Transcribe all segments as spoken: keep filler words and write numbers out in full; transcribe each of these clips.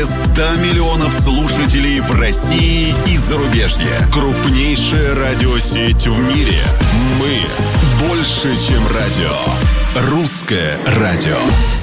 более ста миллионов слушателей в России и зарубежье. Крупнейшая радиосеть в мире. Мы больше, чем радио. Русское радио.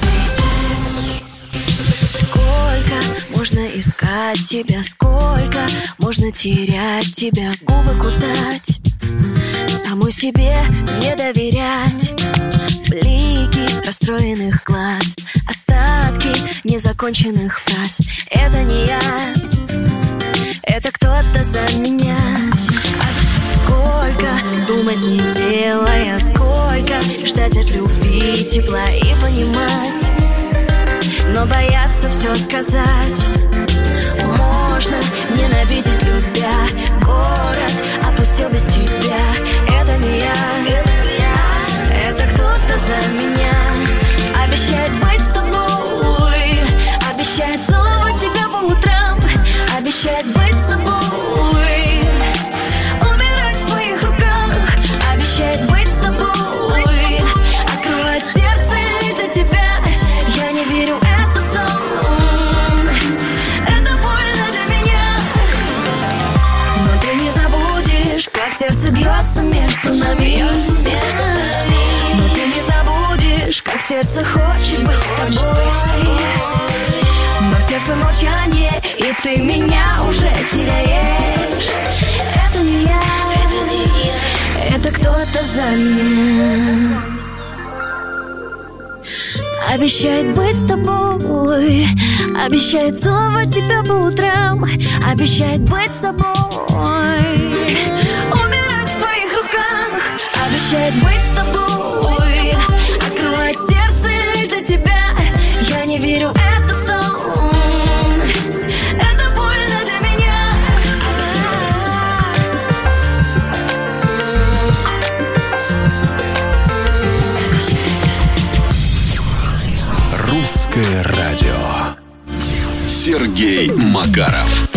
Сколько можно искать тебя, сколько можно терять тебя, губы кусать, самой себе не доверять. Блики расстроенных глаз, остатки незаконченных фраз. Это не я, это кто-то за меня. Сколько думать не делая, сколько ждать от любви тепла и понимать, но бояться все сказать. Можно ненавидеть любя, город опустил без тебя. Это не я, это кто-то за меня. Обещает быть с тобой, обещает целовать тебя по утрам, обещает быть с собой, умирать в твоих руках. Обещает быть с тобой, открывать сердце для тебя. Я не верю, это сон, это больно для меня. Но ты не забудешь, как сердце бьется между нами. Но ты не забудешь, как сердце хочет быть с тобой. Но в сердце молчание, и ты меня уже теряешь. Это не я, это не я, это кто-то за меня. Обещает быть с тобой, обещает целовать тебя по утрам, обещает быть с собой, умирать в твоих руках. Обещает быть с тобой, открывать сердце для тебя. Я не верю, это сон, это больно для меня. Русское радио. Сергей Макаров.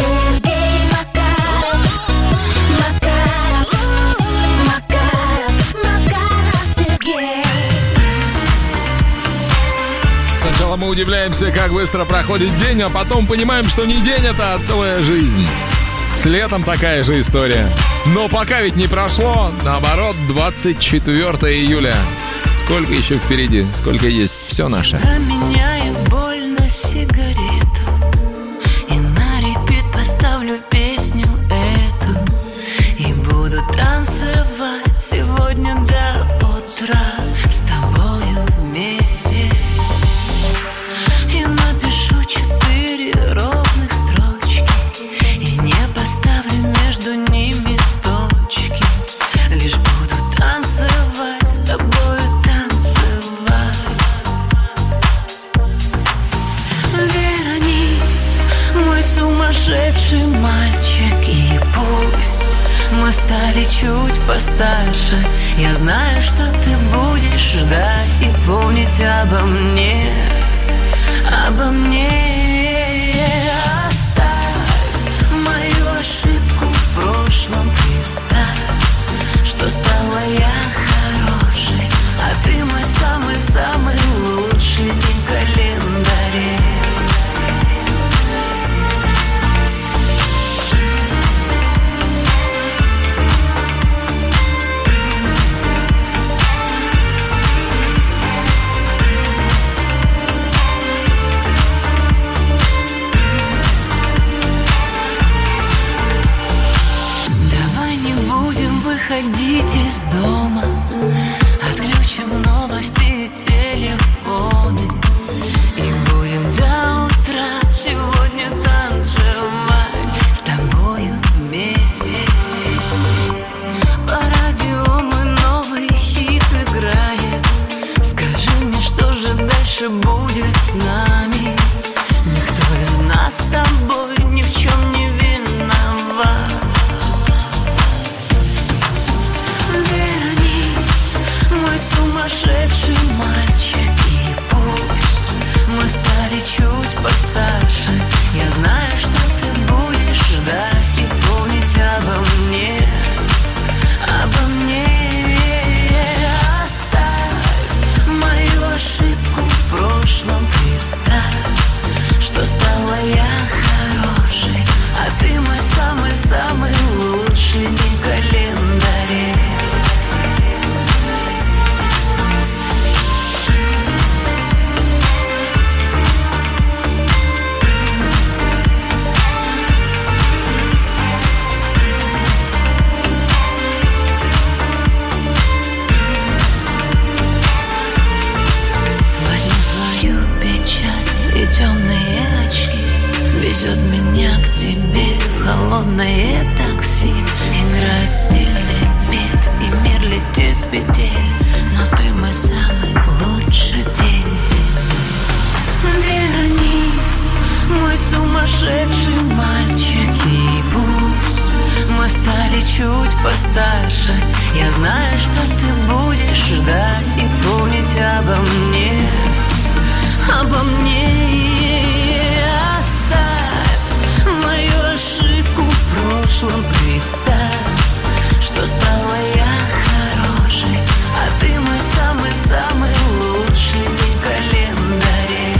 Сначала мы удивляемся, как быстро проходит день, а потом понимаем, что не день это, а целая жизнь. С летом такая же история. Но пока ведь не прошло, наоборот, двадцать четвёртого июля. Сколько еще впереди, сколько есть, все наше. Променяю боль на сигарету и на репит поставлю песню эту. И буду танцевать сегодня до утра с тобою вместе. И напишу четыре ровных строчки и не поставлю между ними точки. Лишь буду танцевать с тобою, танцевать. Вернись, мой сумасшедший мальчик, и пусть мы стали чуть постарше, я знаю, что ты будешь ждать и помнить обо мне, обо мне. Оставь мою ошибку в прошлом, представь, что стала я хорошей, а ты мой самый-самый лучший день в календаре. Выходить из дома, отключим новости и телефоны, и будем до утра сегодня танцевать с тобою вместе. По радио мой новый хит играет. Скажи мне, что же дальше будет с нами? Никто из нас с тобой ни в чем не виноват. Вернись, себе холодное такси. Игра стиль, бит, и мир летит с петель, но ты мой самый лучший день. Вернись, мой сумасшедший мальчик, и пусть мы стали чуть постарше, я знаю, что ты будешь ждать и помнить обо мне, обо мне. Оставь мою ошибку в прошлом, представь, что стала я хорошей, а ты мой самый-самый лучший день в календаре.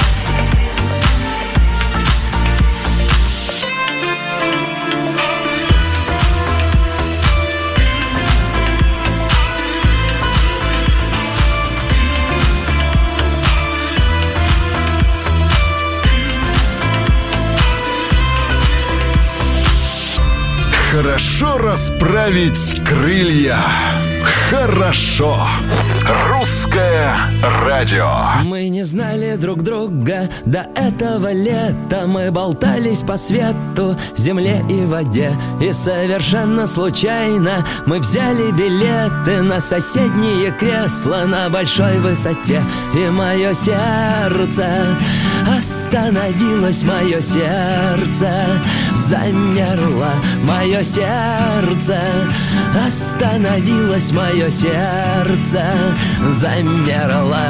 Хорошо расправить крылья. Хорошо. Русское радио. Мы не знали друг друга до этого лета. Мы болтались по свету, земле и воде. И совершенно случайно мы взяли билеты на соседние кресла на большой высоте. И мое сердце остановилось, мое сердце замерло, мое сердце остановилось, мое сердце замерло.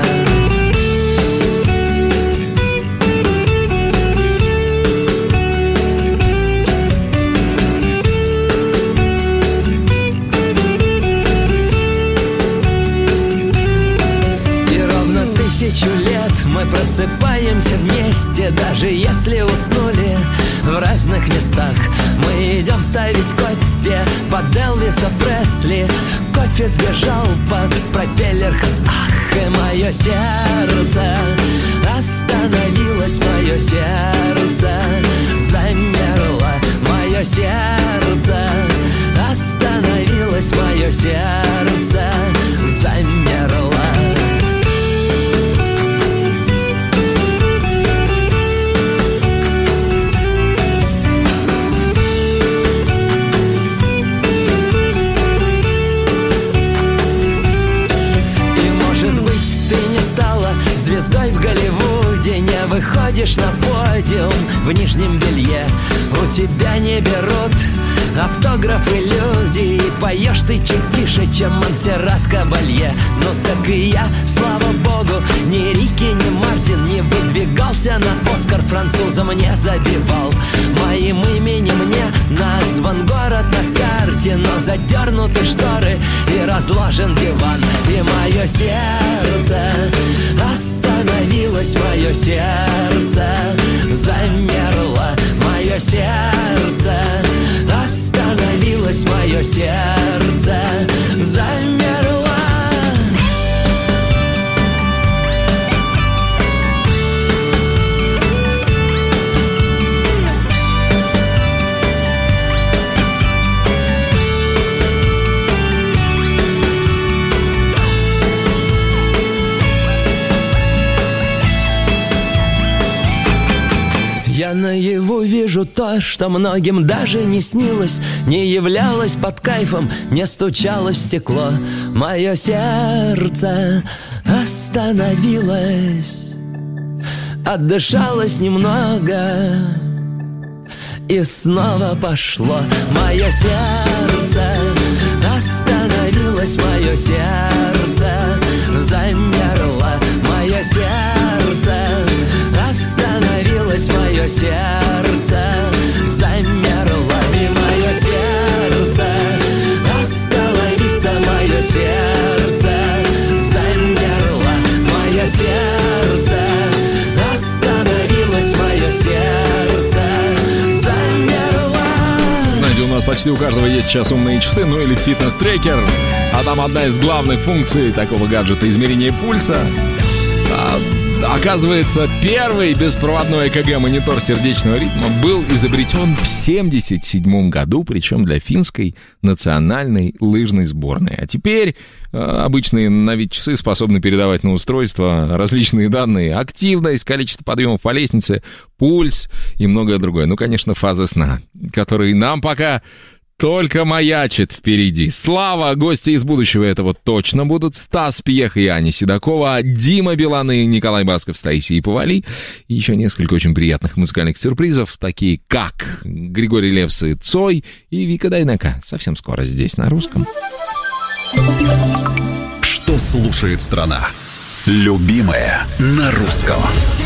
И ровно тысячу лет мы просыпаемся вместе, даже если уснули в разных местах. Мы идем ставить кофе под Элвиса Пресли. Кофе сбежал под пропеллер Хэнс. Ах, и мое сердце остановилось, мое сердце замерло, мое сердце остановилось, мое сердце замерло. Звездой в Голливуде, не выходишь на подиум в нижнем белье. У тебя не берут автографы люди, и поешь ты чуть тише, чем Монсеррат Кабалье. Ну так и я, слава богу, ни Рики, ни Мартин не выдвигался на Оскар, французом не забивал. Моим именем мне назван город на карте, но задернуты шторы и разложен диван. И мое сердце остановилось, мое сердце замерло, мое сердце остановилось, мое сердце замерло. Я наяву вижу то, что многим даже не снилось, не являлось под кайфом, не стучалось в стекло. Мое сердце остановилось, отдышалось немного и снова пошло. Мое сердце остановилось, мое сердце замерло, мое сердце остановилось, мое сердце замерло. И мое сердце остановись-то, мое сердце замерло, мое сердце остановилось, мое сердце замерло. Знаете, у нас почти у каждого есть сейчас умные часы, ну или фитнес-трекер. А там одна из главных функций такого гаджета — измерение пульса. А Оказывается, первый беспроводной ЭКГ-монитор сердечного ритма был изобретен в семьдесят седьмом году, причем для финской национальной лыжной сборной. А теперь э, обычные на вид часы способны передавать на устройство различные данные: активность, количество подъемов по лестнице, пульс и многое другое. Ну, конечно, фаза сна, который нам пока только маячит впереди. Слава, гости из будущего этого точно будут. Стас Пьех и Аня Седокова, Дима Билан и Николай Басков с Таисией Повали. И еще несколько очень приятных музыкальных сюрпризов, такие как Григорий Лепс и Цой и Вика Дайнека. Совсем скоро здесь на русском. Что слушает страна? Любимое на русском.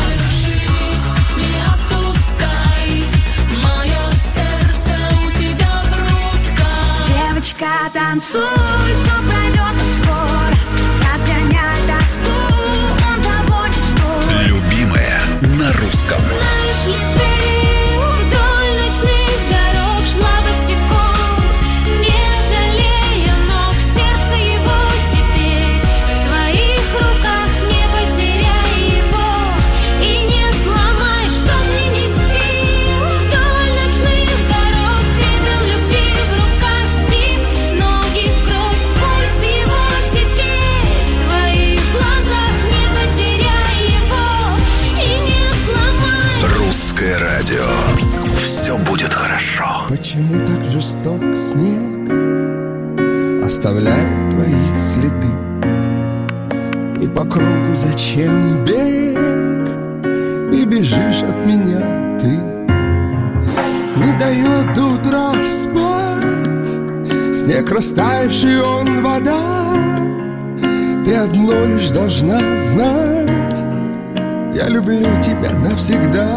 Танцуй, все пройдет скоро. Разгоняй тоску, он доводит штурм. Любимое на русском. Знаешь ли ты, вдоль ночных дорог шла босиком, не жалея ног, сердце его теперь в твоих руках, не потеряй его и не сломай, чтоб не нести. Вдоль ночных дорог пепел любви в руках спит, ноги в кровь, пульс его теперь в твоих глазах, не потеряй его и не сломай. Русское радио. Все будет хорошо. Почему так жесток снег оставляет твои следы? И по кругу зачем бег? И бежишь от меня ты. Не дает до утра спать снег, растаявший он вода. Ты одно лишь должна знать: я люблю тебя навсегда.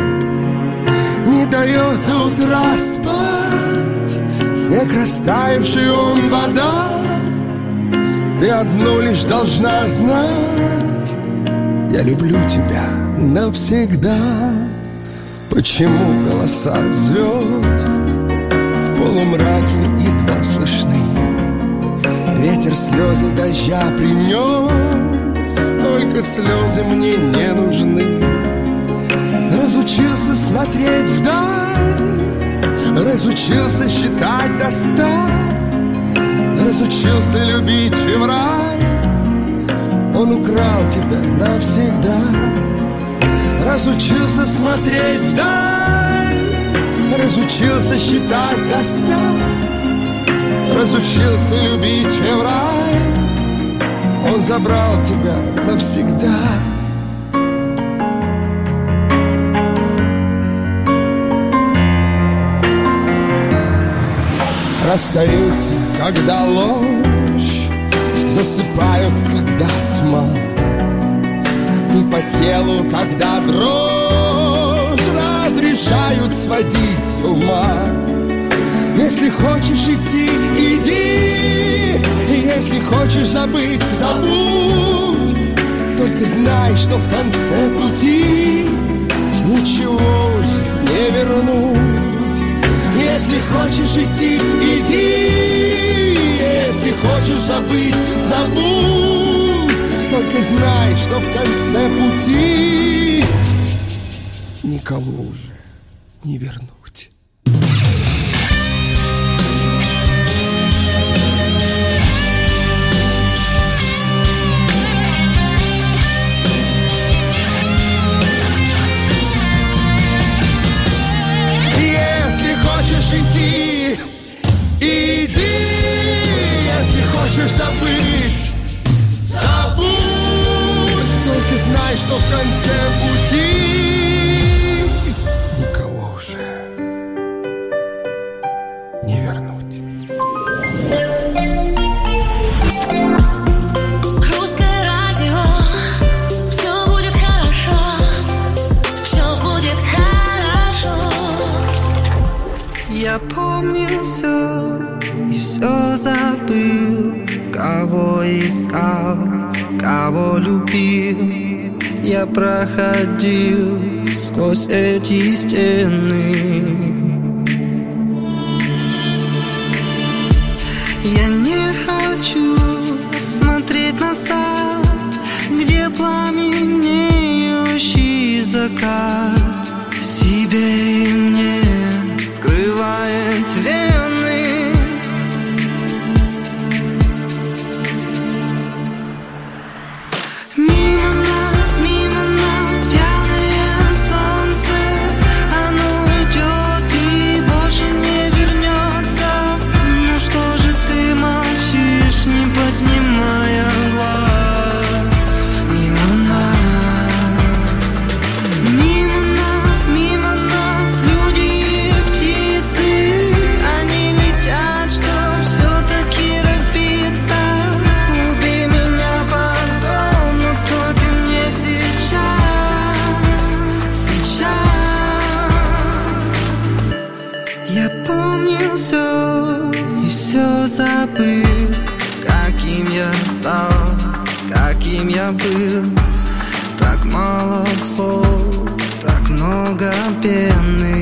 Не дает до утра спать снег, растаявший он вода. Ты одно лишь должна знать: я люблю тебя навсегда. Почему голоса звезд в полумраке едва слышны? Ветер слезы дождя принес, только слезы мне не нужны. Разучился смотреть вдаль, разучился считать до ста, разучился любить февраль. Он украл тебя навсегда. Разучился смотреть вдаль, разучился считать до ста, разучился любить февраль. Он забрал тебя навсегда. Расстаются, когда ложь, засыпают, когда тьма, и по телу, когда дрожь, разрешают сводить с ума. Если хочешь идти, иди, и если хочешь забыть, забудь. Только знай, что в конце пути ничего уже не вернуть. Если хочешь идти, иди, если хочешь забыть, забудь. Только знай, что в конце пути никого уже не вернуть. Если хочешь идти, иди, если хочешь забыть, забудь. Только знай, что в конце пути никого уже не вернуть. Русское радио, все будет хорошо, все будет хорошо. Я помню все и все забыл, кого искал, кого любил. Я проходил сквозь эти стены. Я не хочу смотреть назад, где пламенеет закат себе и мне вскрывает вены. Мимо нас, мимо нас пьяное солнце, оно уйдет и больше не вернется. Ну что же ты молчишь, не поднимая глаз? Мимо нас, мимо нас, мимо нас люди и птицы, они летят, чтоб все-таки разбиться. Убей меня потом, но только не сейчас, сейчас. Я помню все и все забыл, каким я стал, каким я был. Так мало слов, так много пены.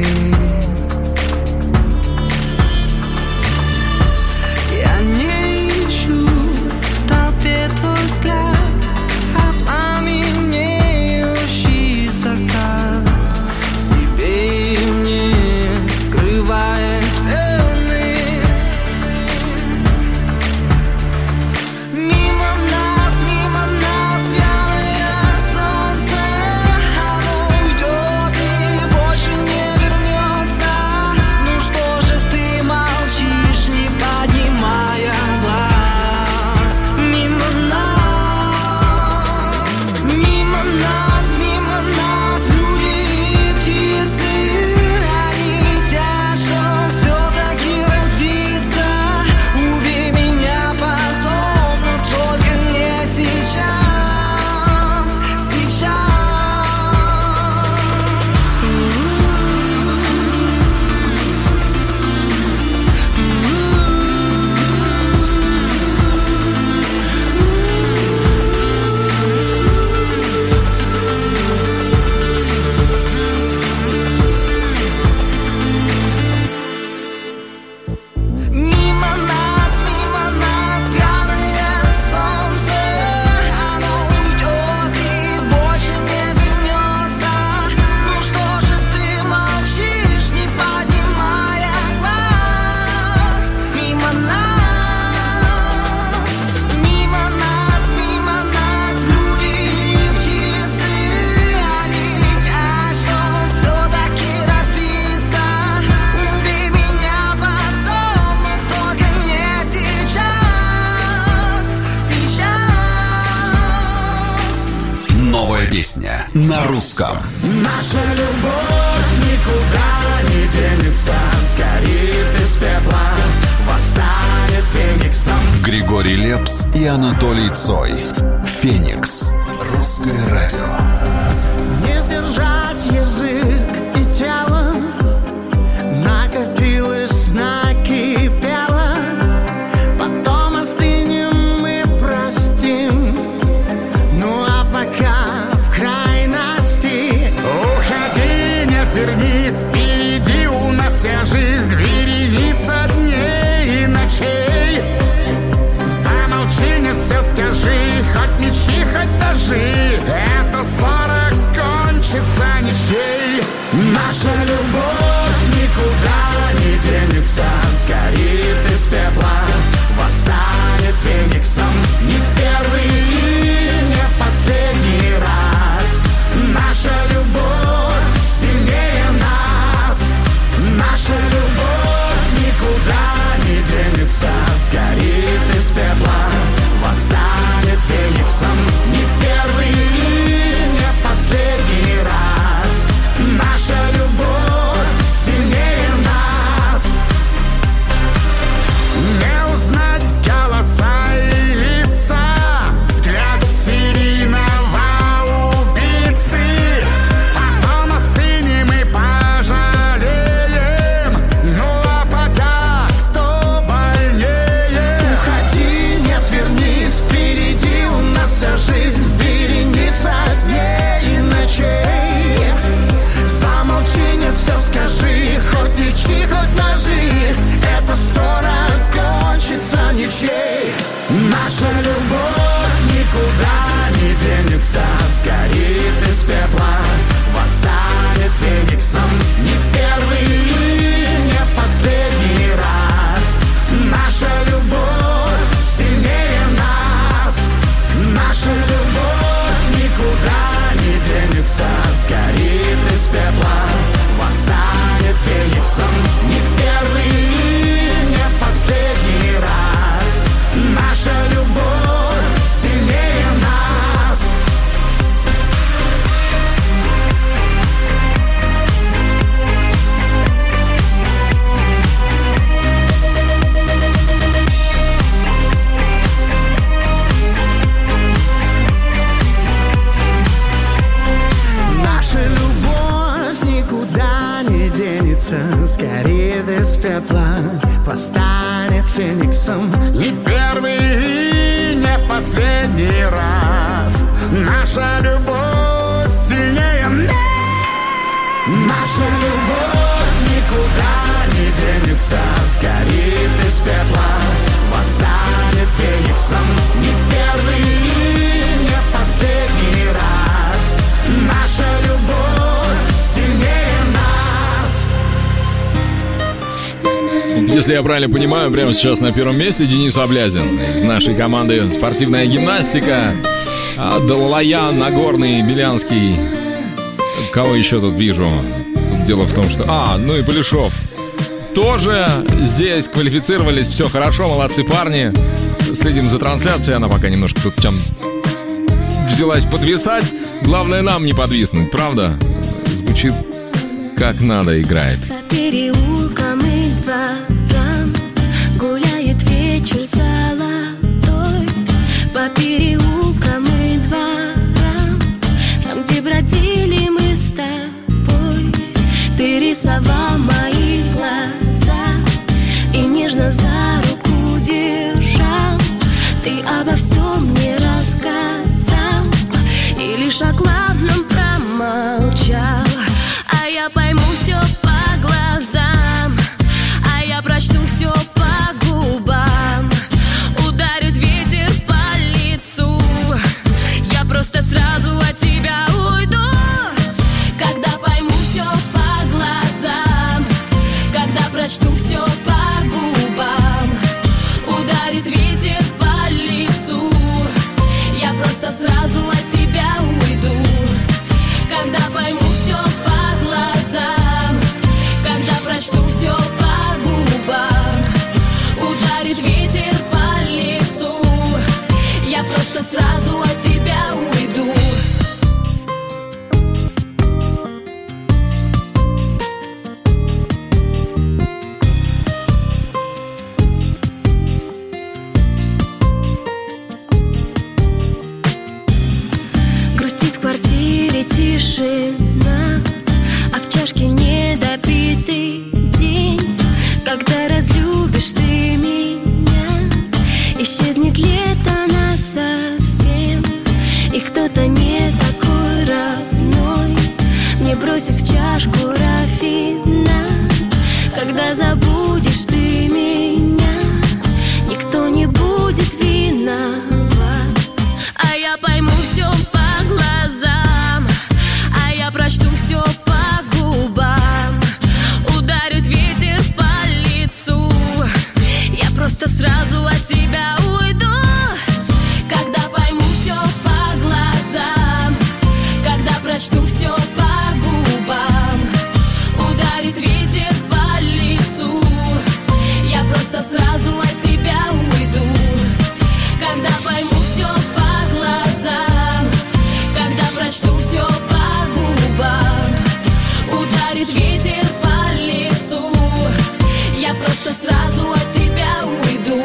Я не ищу в толпе твой взгляд, а пламенеющий закат себе и мне скрывает вены. Мимо нас, мимо нас пьяное солнце, оно уйдет и больше не вернется. Ну что же ты молчишь, не поднимая глаз? Мимо нас, мимо нас, мимо нас люди и птицы, они летят, чтоб все-таки разбиться. Убей меня потом, но только не сейчас, сейчас. Мимо нас, мимо нас пьяное солнце, оно уйдет и больше не вернется. Ну что же ты молчишь, не поднимая глаз? Мимо нас, мимо нас, мимо нас люди и птицы, они летят, чтоб все-таки разбиться. Убей меня потом, но только не сейчас, сейчас. Новая песня на русском. Наша любовь никуда не денется, сгорит из пепла, восстанет фениксом. Григорий Лепс и Анатолий Цой. «Феникс». Русское радио. Не сдержать язык и тело, накопилось, накипело. Потом остынем и простим. Ну а пока в крайности. Уходи, не отвернись, впереди у нас вся жизнь, вереница дней и ночей. Замолчи, нет, все скажи, хоть мечи, хоть ножи. Это ссора кончится. денется, сгорит из пепла, восстанет фениксом. Не в первый и не последний раз наша любовь сильнее нас. Наша любовь никуда не денется, сгорит из пепла, восстанет фениксом. Не в первый и не последний раз наша любовь сильнее нас. Если я правильно понимаю, прямо сейчас на первом месте Денис Облязин из нашей команды «Спортивная гимнастика». А Далаян, Нагорный, Белянский. Кого еще тут вижу? Тут дело в том, что... А, ну и Полюшов. Тоже здесь квалифицировались. Все хорошо, молодцы парни. Следим за трансляцией. Она пока немножко тут там взялась подвисать. Главное нам не подвиснуть, правда? Звучит как надо, играет. По переулкам и дворам гуляет вечер золотой. По переулкам и дворам, там, где бродили мы с тобой. Ты рисовал мои глаза и нежно за руку держал. Ты обо всем мне рассказал и лишь о главном промолчал. А я пойму все по глазам, а я прочту все по губам. Ударит ветер по лицу, я просто сразу от тебя уйду. Когда пойму все по глазам, когда прочту все по губам. Ударит ветер по лицу, я просто сразу от тебя уйду. Когда пойму все по глазам, когда прочту все по губам. Ударит ветер по лицу, я просто сразу от тебя уйду. Грустит в квартире тишина, а в чашке недопитый день. Когда разлюбишь ты меня, исчезнет лето насовсем. И кто-то не такой родной мне бросит в чашку рафина. Когда забудешь ты меня, никто не будет виноват. А я пойму все по глазам, а я прочту все по губам. Ударит ветер по лицу, я просто сразу от тебя уйду. Когда пойму все по глазам, когда прочту все по губам. Ударит ветер по лицу, я просто сразу от тебя уйду. Когда пойму все по глазам, когда прочту все по губам. Ударит ветер по лицу, я просто сразу от тебя уйду.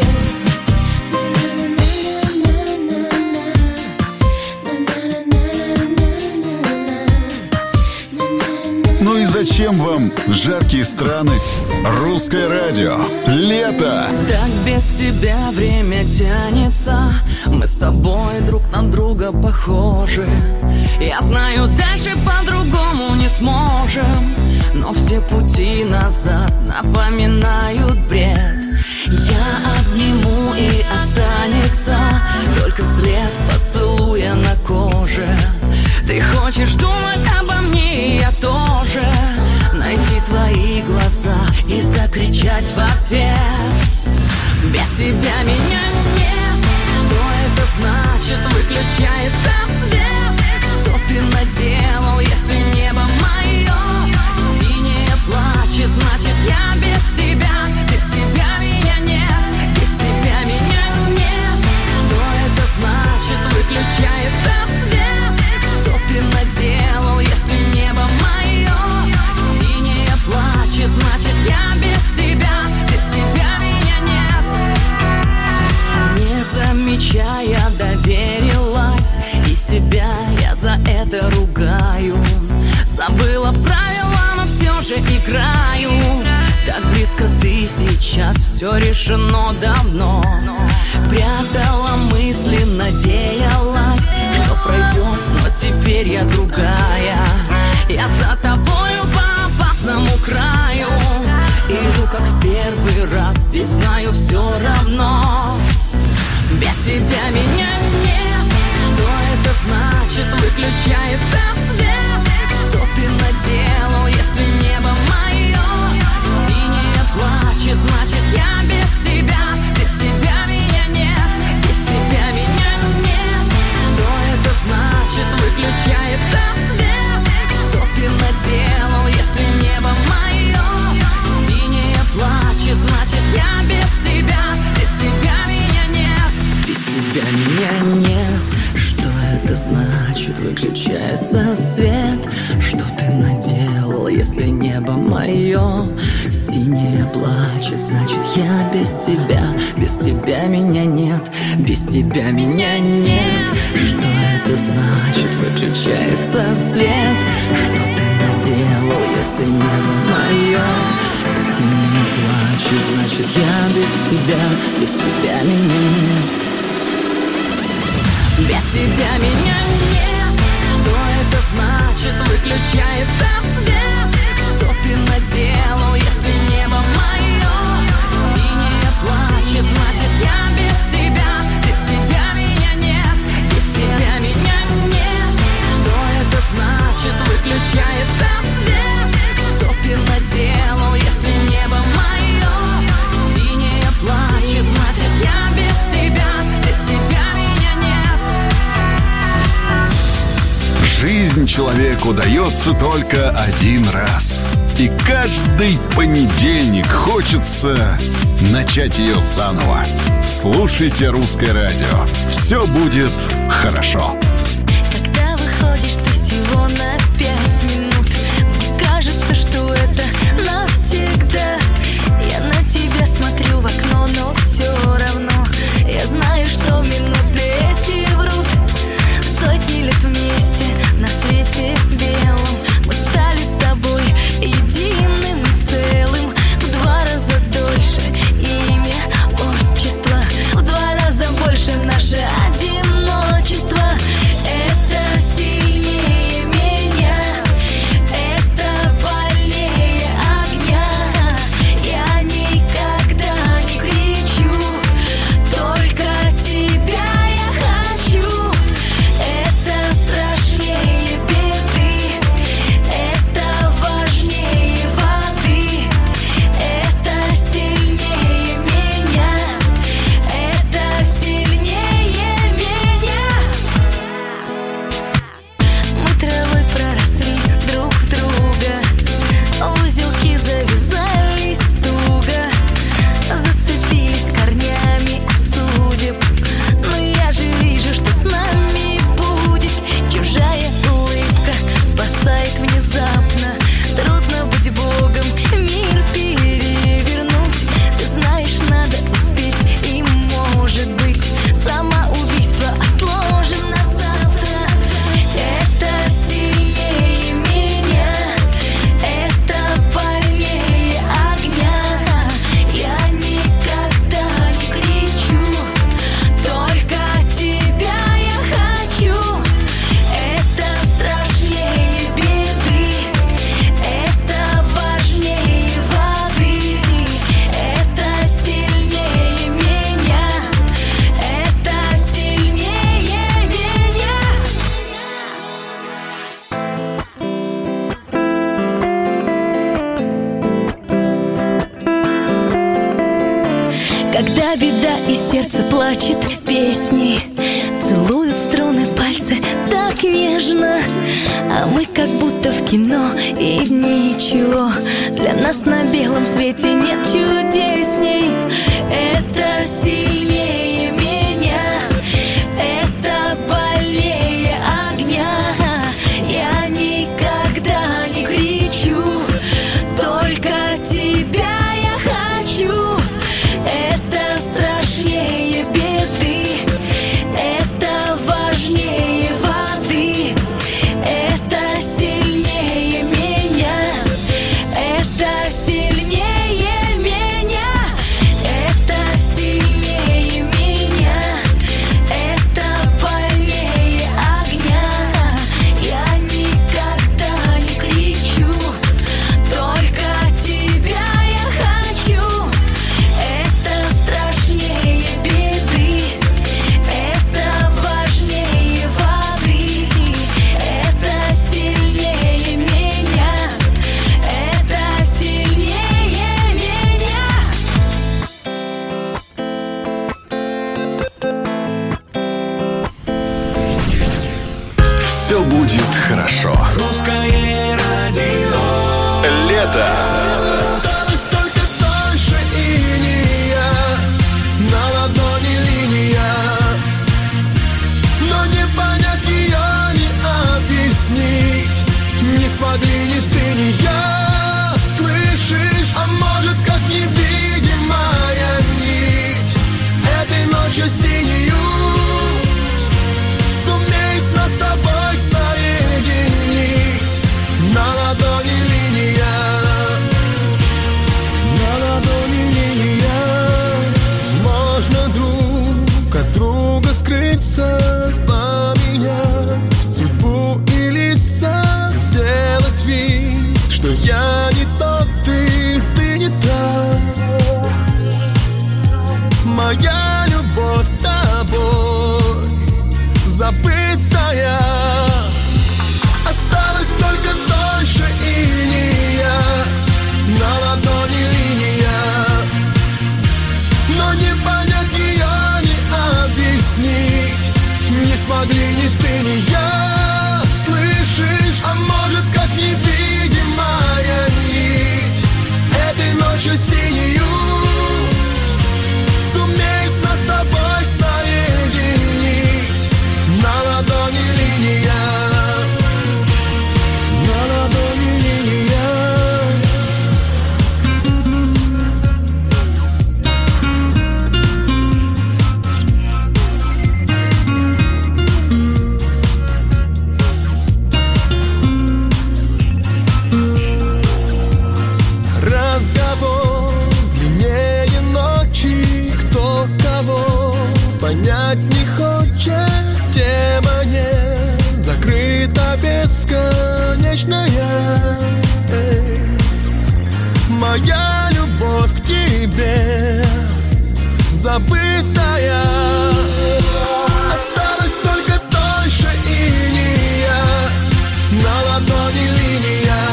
Ну и зачем вам жаркие страны? Русское радио. Лето. Так без тебя время тянется. Мы с тобой друг на друга похожи. Я знаю, дальше по-другому не сможем, но все пути назад напоминают бред. Я обниму и останется только след поцелуя на коже. Ты хочешь думать обо мне, и я тоже. Найти твои глаза и закричать в ответ: без тебя меня нет. Что это значит? Выключается свет. Что ты наделал, если небо мое синее плачет? Значит, я без тебя. Без тебя меня нет. Без тебя меня нет. Что это значит? Выключается свет. Что ты наделал, если небо мое синее плачет? Значит, я без тебя. Без тебя меня нет. Не замечая, доверилась, и себя я за это ругаю. все решено давно. Прятала мысли, надеялась, что пройдет, но теперь я другая. Я за тобою по опасному краю, иду как в первый раз, ведь знаю все равно. Без тебя меня нет. Что это значит? Выключается свет. Что ты наделал, если небо мое синее плачет? Значит, я без тебя. Без тебя меня нет. Без тебя меня нет. Что это значит? Выключается свет. Что ты наделал, если небо мое синее плачет? Значит, я без тебя. Без тебя меня нет. Без тебя меня нет. Что это значит? Выключается свет. Что ты наделал, если небо мое синее плачет? Значит, я без тебя. Без тебя меня нет. Без тебя меня нет. Что это значит? Выключается свет. Что ты наделал, если небо мое синее плачет? Значит, я без тебя. Без тебя меня нет. Без тебя меня нет. Что это значит? Выключается свет. Что ты наделал, если небо мое синее плачет? Значит, я без тебя. Без тебя меня нет. Без тебя меня нет. Что это значит? Выключается свет. Что ты наделал, если небо мое синее плачет? Значит, я без тебя. Без тебя меня нет. Жизнь человеку дается только один раз. И каждый понедельник хочется начать ее заново. Слушайте «Русское радио». Все будет хорошо. Когда выходишь ты всего на пять минут, кажется, что это навсегда. Я на тебя смотрю в окно, но все равно я знаю, что минуты эти врут. Сотни лет вместе на свете белом мы стали с тобой единым целым. В два раза дольше имя, отчество, в два раза больше наше одиночество. Это сильнее меня, это больнее огня. Я никогда не кричу, только тебя я хочу. Это страшнее беды, это важнее воды. Это сильнее меня, это сильнее меня. Мы травой проросли друг в друга, узелки завязались туго, зацепились корнями судеб. Но я же вижу, что с нами будет. Чужая улыбка спасает внезапно. Трудно быть Богом, мир перевернуть. Ты знаешь, надо успеть, и может быть самоубийство отложим на завтра. Это сильнее меня, это больнее огня. Я никогда не кричу, только тебя я хочу. Это страшнее беды, это важнее воды. Это сильнее меня, это сильнее меня. Когда беда и сердце плачет песни, целуют струны пальцы так нежно. А мы как будто в кино и в ничего. Для нас на белом свете нет чудесней. Это сильнее меня, это больнее огня. Я никогда не кричу, только тебя я хочу. Это страшнее беды, это важнее воды. Это сильнее меня, это сильнее меня. хорошо. Русское радио. Лето. Осталось только дольше иния, на ладони линия, но не понять ее, не объяснить не смогли ни ты, ни я. Слышишь, а может, как невидимая нить этой ночью синюю сумеет нас с тобой соединить. На ладони линия, на ладони линия. Можно друг от друга скрыться, поменять судьбу и лица, сделать вид, что я не тот, ты, ты не та. Моя любовь тобой забытая. Осталось только дольше иния, на ладони линия, но не понять ее, не объяснить не смогли ни ты, ни я. Слышишь, а может, как невидимая нить этой ночью синюю сумеет нас с тобой соединить. На ладони линия, на ладони линия. Разговор длиннее ночи, кто кого понять не хочет. Тема не закрыта, бесконечная. Эй. Моя любовь к тебе забытая. Осталось только дольше иния, на ладони линия,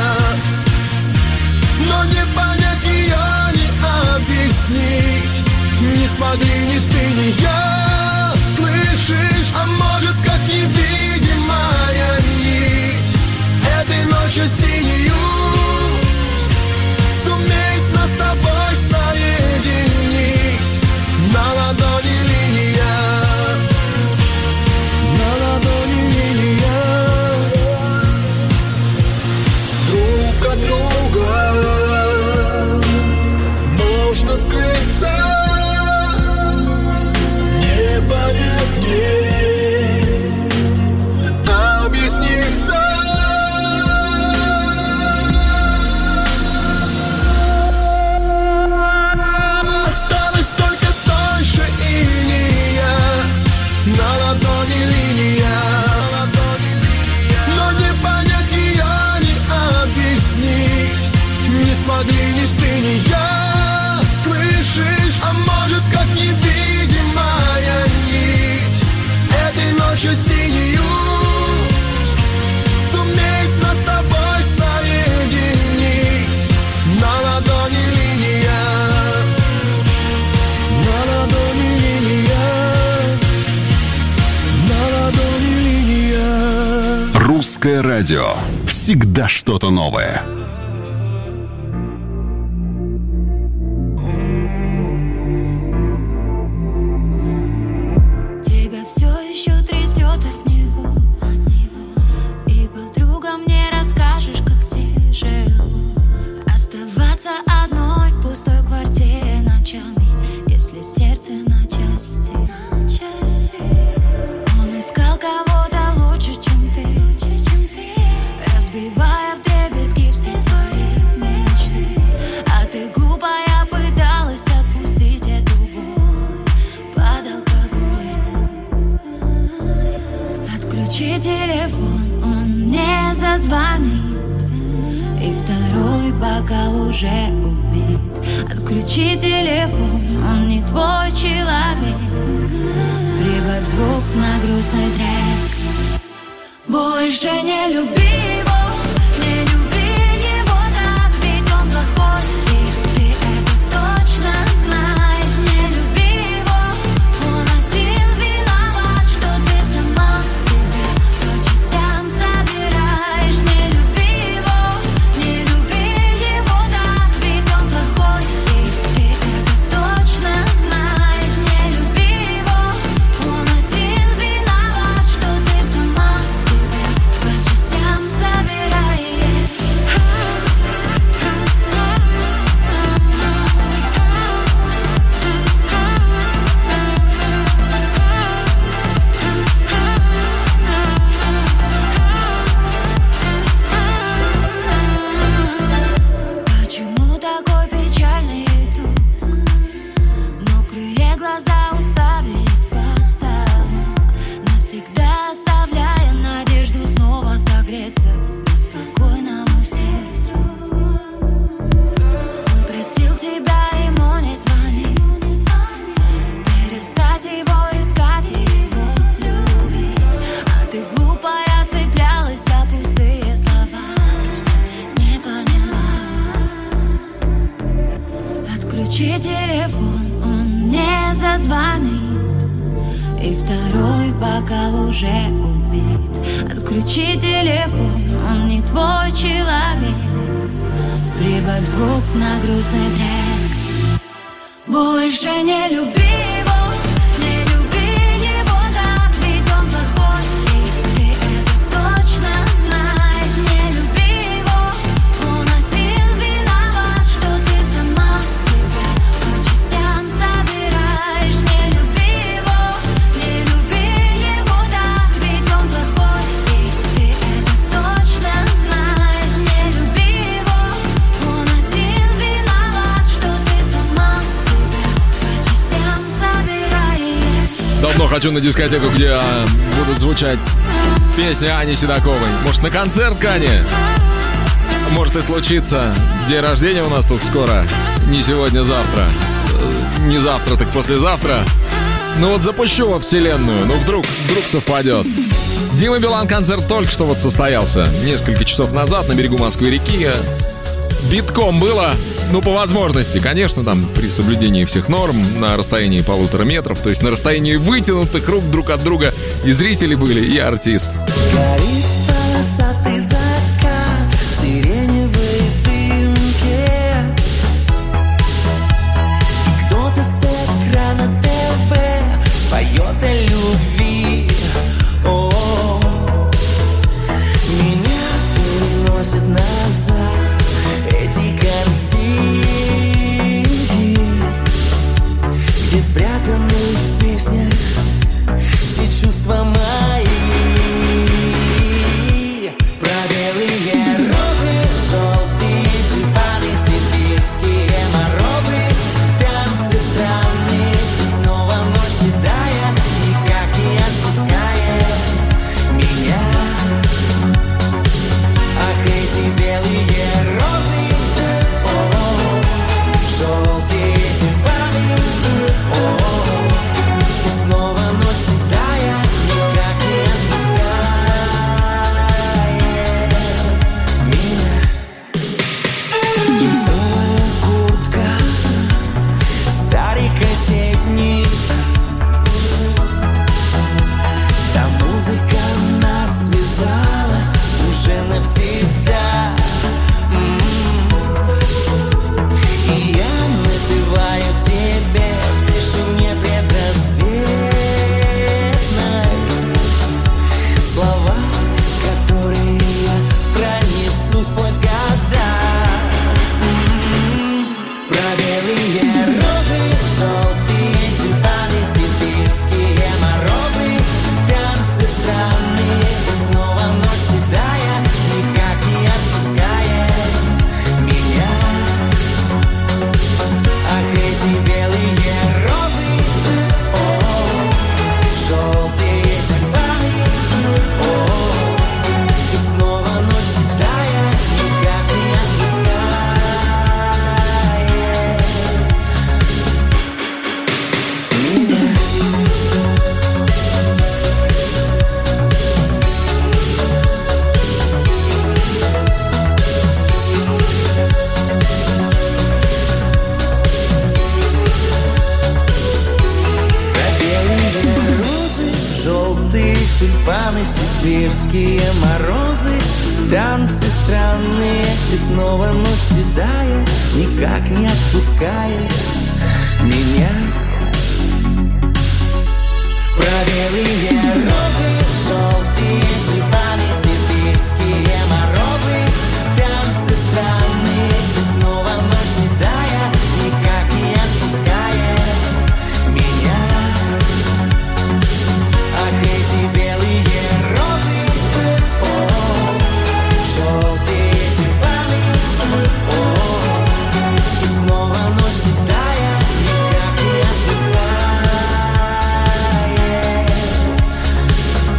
но не понять ее, не объяснить не смогли ни ты, ни я. Слышишь, а может, как невидимая нить этой ночью синюю сумеет нас с тобой соединить. На ладони линия, на ладони линия. Друг от друга можно скрыться, не понять, не объясниться. Осталось только дольше иния, на ладони линия, но не понять ее, не объяснить не смогли ни ты, ни я. Слышишь, а может, как невидимая нить этой ночью синюю сумеет нас с тобой соединить. На ладони линия, на ладони линия, на ладони линия. Русское радио. Всегда что-то новое. Тебя все еще трясет от него, и подруга мне расскажешь, как тяжело оставаться одной в пустой квартире ночами, если сердце на части. Он искал кого-то лучше, чем ты, разбивая вдребезги все твои мечты, а ты глупая пыталась отпустить эту боль под алкоголем. Отключи телефон, он не зазвонит, и второй бокал уже убит. Отключи телефон, он не твой человек. Прибавь звук на грустный трек. Больше не люби его, не люби его так, ведь он плохой, и ты это точно знаешь. Не люби его, он один виноват, что ты сама себя по частям собираешь. Отключи телефон, он не зазвонит, и второй бокал уже убит. Отключи телефон, он не твой человек. Прибавь звук на грустный трек. Больше не люби его, не люби его, да, ведь он плохой, и ты это точно знаешь. Не люби его, он один виноват, что ты сама себя по частям собираешь. Не люби его, не люби его, да, ведь он плохой, и ты это точно знаешь. Не люби его, он один виноват, что ты сама себя по частям собираешь. Давно хочу на дискотеку, где а, будут звучать песни Ани Седоковой. Может, на концерт к Ане? Может и случится. День рождения у нас тут скоро. Не сегодня, завтра. Э, Не завтра, так послезавтра. Ну вот запущу во вселенную. Ну вдруг, вдруг совпадет. Дима Билан концерт только что вот состоялся. Несколько часов назад на берегу Москвы-реки. Битком было, ну, по возможности. Конечно, там при соблюдении всех норм на расстоянии полутора метров. То есть на расстоянии вытянутых рук друг от друга. И зрители были, и артист. Горит полосатый закат в сиреневой дымке. И кто-то с экрана ТВ поет о любви. О, меня переносит назад эти картинки, где спрятаны в песнях все чувства мои. Про белые розы, желтые тюльпаны, сибирские морозы, танцы странные, и снова ночь седая никак не отпускает меня. Ах, эти белые розы, о, желтые тюльпаны, о, и снова ночь седая никак не отпускает меня. Джинсовая куртка, старый кассетник, та музыка нас связала уже навсегда. М-м. И я напеваю тебе в тишине предрассветной слова, которые я пронесу сквозь года. М-м. Про белые розы, желтые тюльпаны, сибирские морозы, танцы странные, и снова ночь седая никак не отпускает меня. Ах, эти белые розы, о, желтые тюльпаны, о, и снова ночь седая никак не отпускает меня. Белые розы, желтые тюльпаны, сибирские морозы, танцы странные, и снова ночь седая никак не отпускает меня. Про белые розы, желтые тюльпаны, сибирские морозы, танцы странные, и снова ночь седая никак не отпускает меня. Ах, эти белые розы, о, желтые тюльпаны, о, и снова ночь седая никак не отпускает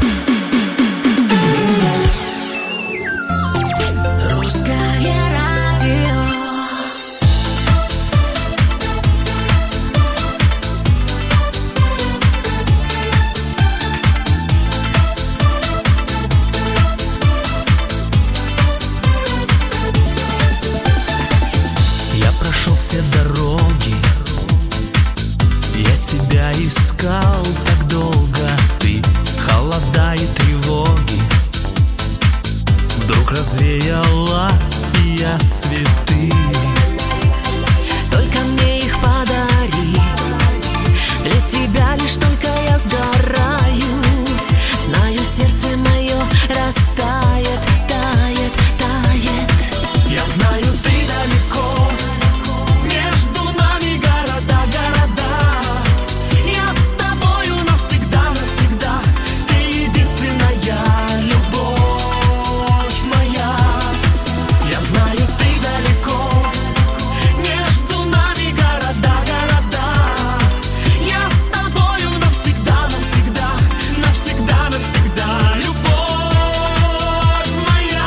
искал так долго ты, холода и тревоги, вдруг развеяла я цветы. Только мне их подари, для тебя лишь только я сгораю. Знаю, сердце мое растает, тает, тает. Я знаю, ты далеко, между нами города, города. Я с тобою навсегда, навсегда. Ты единственная любовь моя. Я знаю, ты далеко, между нами города, города. Я с тобою навсегда, навсегда, навсегда, навсегда. Любовь моя.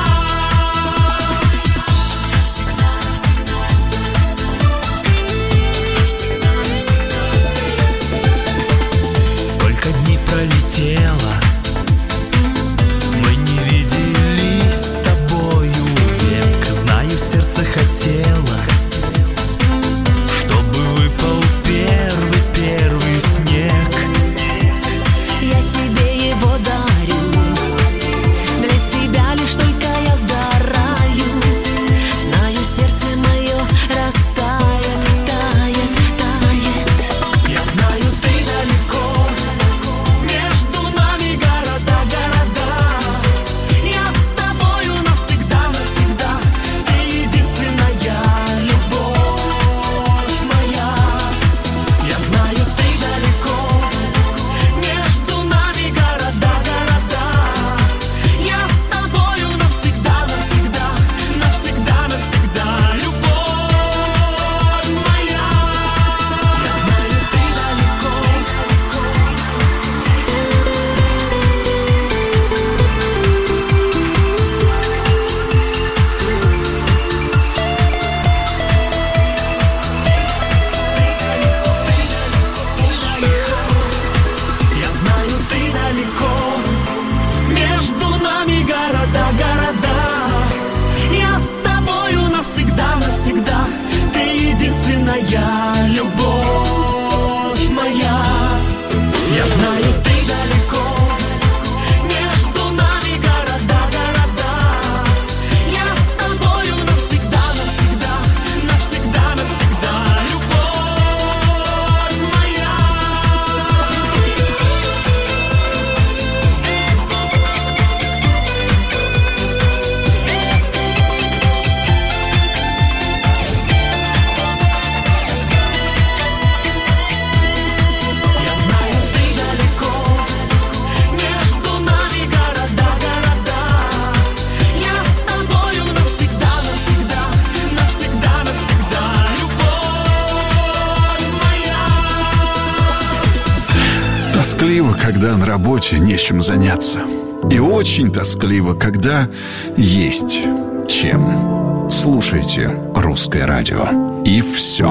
Навсегда, навсегда, навсегда, навсегда. Сколько дней пролетело, мы не виделись с тобою век. Знаю, сердце хотело, чтобы выпал первый, первый снег. Я тебе его дарю, для тебя лишь только я сгораю. Знаю, сердце мое растает, тает, тает. Я знаю, ты далеко, между нами города, города. Я с тобою навсегда, навсегда. Ты единственная любовь моя. Я знаю, ты далеко, между нами города, города. Я с тобою навсегда, навсегда, навсегда, навсегда. Любовь моя. Я знаю, ты далеко, я знаю, ты далеко, между нами города, города. Я с тобою навсегда, навсегда. Ты единственная любовь моя. Я знаю, ты далеко, между нами города, города. Я с тобою навсегда, навсегда, навсегда, навсегда. Любовь моя. Я знаю, ты далеко, между нами города, города. Я с тобою навсегда, навсегда, навсегда, навсегда. Любовь моя. Тоскливо, когда на работе не с чем заняться. И очень тоскливо, когда есть чем. Слушайте русское радио. И все.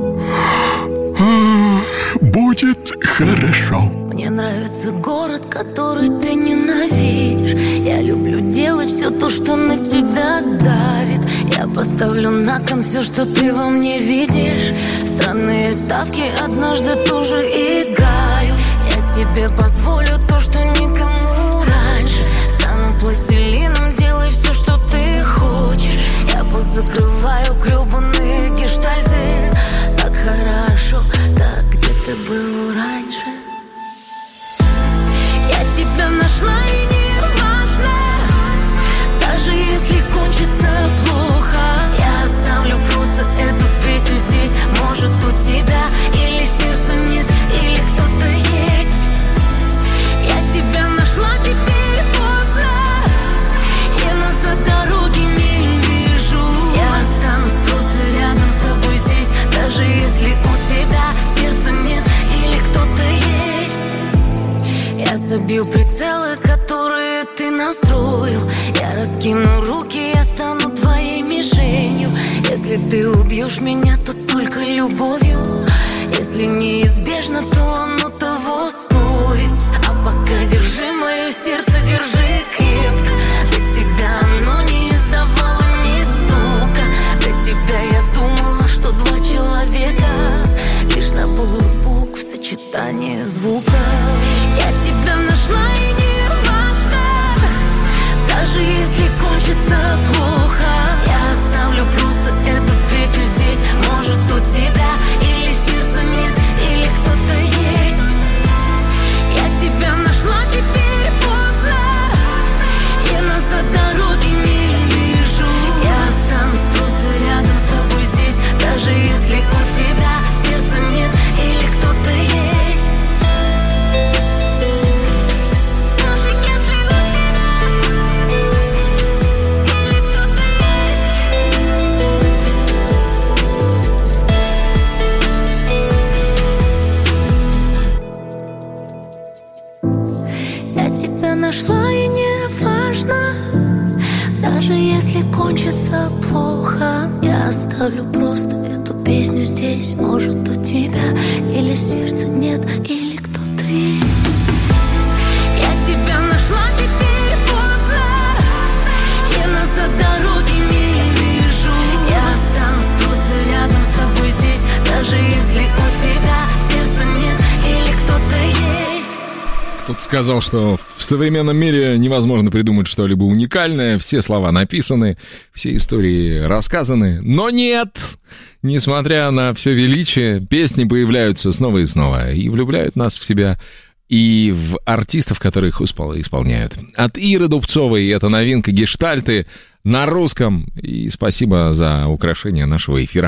Будет хорошо. Мне нравится город, который ты ненавидишь. Я люблю делать все то, что на тебя давит. Я поставлю на кон все, что ты во мне видишь. Странные ставки однажды тоже играю. Я тебе позволю то, что никому раньше. Стану пластилином, делай все, что ты хочешь. Я позакрываю гребаные гештальты. Так хорошо, так где ты был раньше. Я тебя нашла и не важно, даже если кончится плохо. Я оставлю просто эту песню здесь. Может, у тебя или сердца нет, или кто-то есть. Я тебя нашла, теперь поздно, и назад дороги не вижу. Я останусь просто рядом с тобой здесь, даже если у тебя сердца нет или кто-то есть. Я забью прицелы, которые ты настроил. Я раскину руки, я стану твоей мишенью. Если ты убьешь меня, то только любовью. Если неизбежно, то оно того стоит. А пока держи мое сердце, держи крепко. Для тебя оно не издавало ни стука. Для тебя я думала, что два человека лишь набор букв в сочетании звуков. Я тебя нашла, и не важно, даже если кончится плохо. Я оставлю просто эту песню здесь. Может, у тебя или сердца нет, или кто-то есть. Я тебя нашла, теперь поздно, я назад дороги не вижу. Я останусь просто рядом с тобой здесь, даже если у тебя сердца нет или кто-то есть. Даже если у тебя или кто-то есть. Я тебя нашла, и не важно, даже если кончится плохо. Я оставлю просто эту песню здесь. Может, у тебя или сердца нет, или кто-то есть. Я тебя нашла, теперь поздно, я назад дороги не вижу. Я останусь просто рядом с тобой здесь, даже если у тебя сердца нет, или кто-то есть. Кто-то сказал, что в современном мире невозможно придумать что-либо уникальное. Все слова написаны, все истории рассказаны. Но нет! Несмотря на все величие, песни появляются снова и снова и влюбляют нас в себя и в артистов, которые их исполняют. От Иры Дубцовой это новинка «Гештальты» на русском. И спасибо за украшение нашего эфира.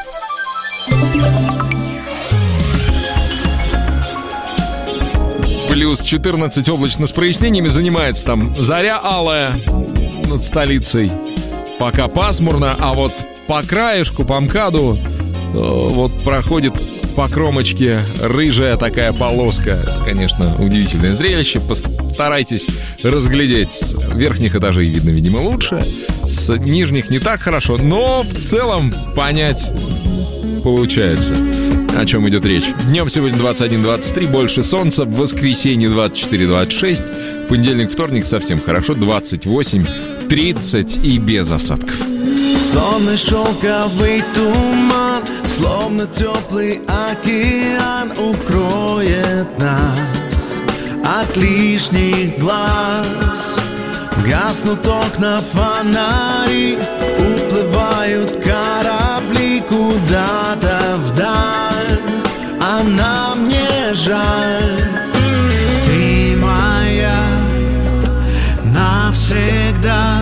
Плюс четырнадцать, облачно с прояснениями, занимается там заря алая над столицей. Пока пасмурно, а вот по краешку, по МКАДу, вот проходит по кромочке рыжая такая полоска. Это, конечно, удивительное зрелище. Постарайтесь разглядеть. С верхних этажей видно, видимо, лучше. С нижних не так хорошо, но в целом понять получается, о чем идет речь. Днем сегодня двадцать один двадцать три, больше солнца. В воскресенье двадцать четыре двадцать шесть. Понедельник, вторник совсем хорошо, двадцать восемь тридцать и без осадков. Сонный шелковый туман, словно теплый океан, укроет нас от лишних глаз. Гаснут окна, фонари, уплывают корабли куда-то вдаль, а нам не жаль. Ты моя навсегда.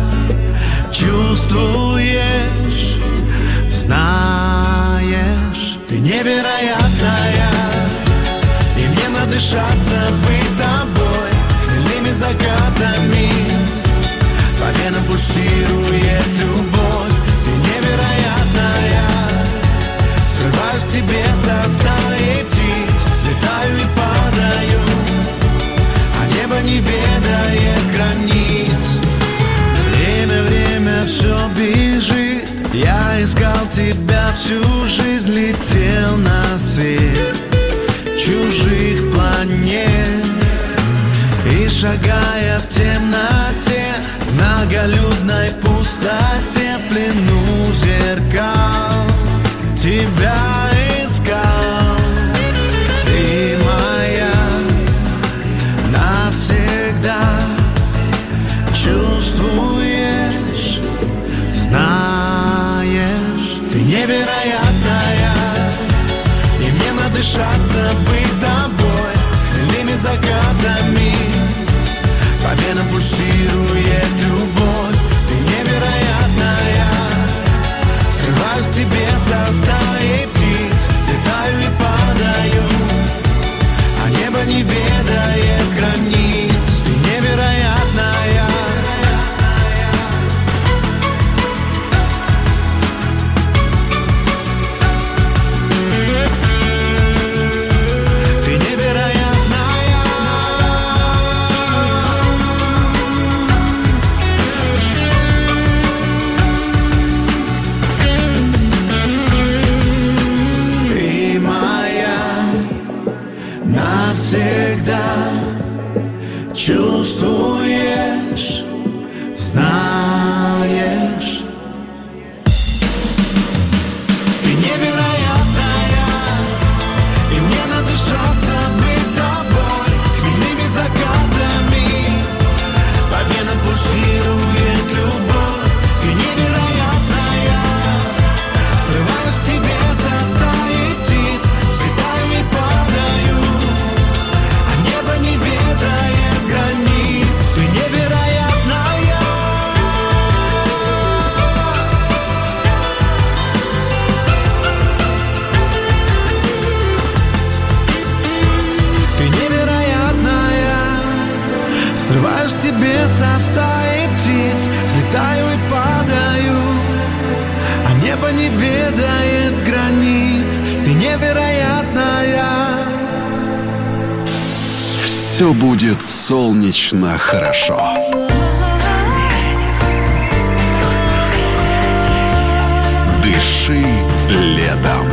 Чувствуешь, знаешь, ты невероятная, и мне надышаться быть тобой милыми закатами. По венам пульсирует любовь, ты невероятная. Срываюсь к тебе со стаи птиц, взлетаю и падаю, а небо не ведает границ. Время, время все бежит, я искал тебя всю жизнь, летел на свет чужих планет. И шагая в темноте, в многолюдной пустоте, в плену зеркал тебя искал. Ты моя навсегда. Чувствуешь, знаешь, ты невероятная, и мне надышаться быть тобой милыми закатами. По венам пульсирует любовь, ты невероятная. Срываюсь к тебе со стаи птиц, взлетаю и падаю, а небо не ведает границ. Ты невероятная. Всегда чувствуешь, знаешь, ты невероятная, и мне надышаться быть со стаи птиц взлетаю и падаю, а небо не ведает границ. Ты невероятная. Все будет солнечно хорошо. Дыши летом.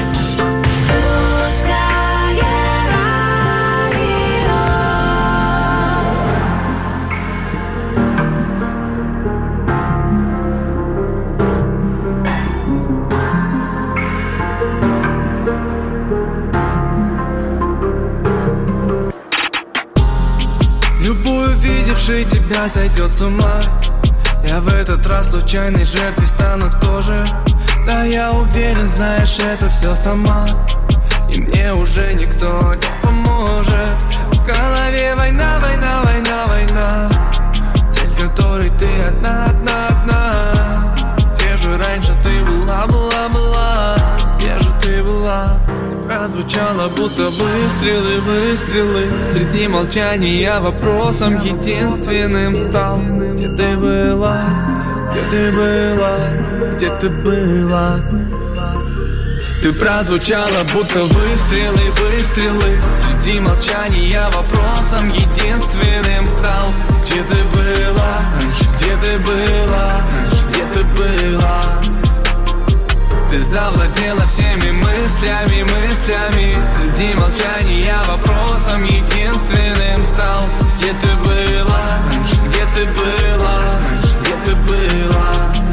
Любой, увидевший тебя, сойдет с ума. Я в этот раз случайной жертвой стану тоже. Да, я уверен, знаешь, это все сама. И мне уже никто не поможет. В голове война, война, война, война. Цель, которой ты одна, одна, одна. Где же раньше ты была, была, была? Где же ты была? Прозвучало, будто выстрелы, выстрелы. Среди молчания вопросом единственным стал. Где ты была? Где ты была? Где ты была? Ты прозвучала, будто выстрелы, выстрелы. Среди молчания вопросом единственным стал. Где ты была? Где ты была? Где ты была? Ты завладела всеми мыслями, мыслями. Среди молчания вопросом единственным стал. Где ты была? Где ты была? Где ты была?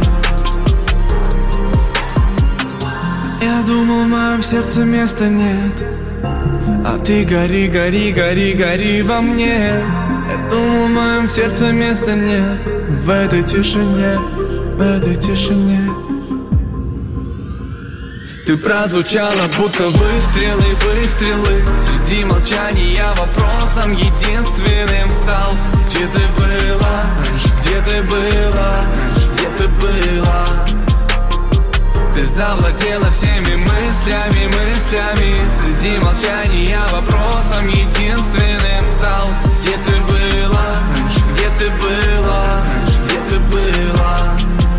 Я думал, в моем сердце места нет, а ты гори, гори, гори, гори во мне. Я думал, в моем сердце места нет. В этой тишине, в этой тишине. Ты прозвучала, будто выстрелы, выстрелы. Среди молчания вопросом единственным стал. Где ты была? Где ты была? Где ты была? Ты завладела всеми мыслями, мыслями. Среди молчания вопросом единственным стал. Где ты была? Где ты была? Где ты была?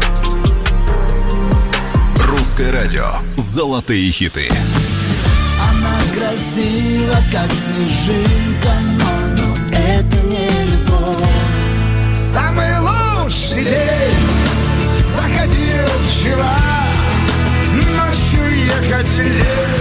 Русское радио. Золотые хиты. Она красива, как снежинка, но, но это не любовь. Самый лучший день заходил вчера. Ночью ехать летом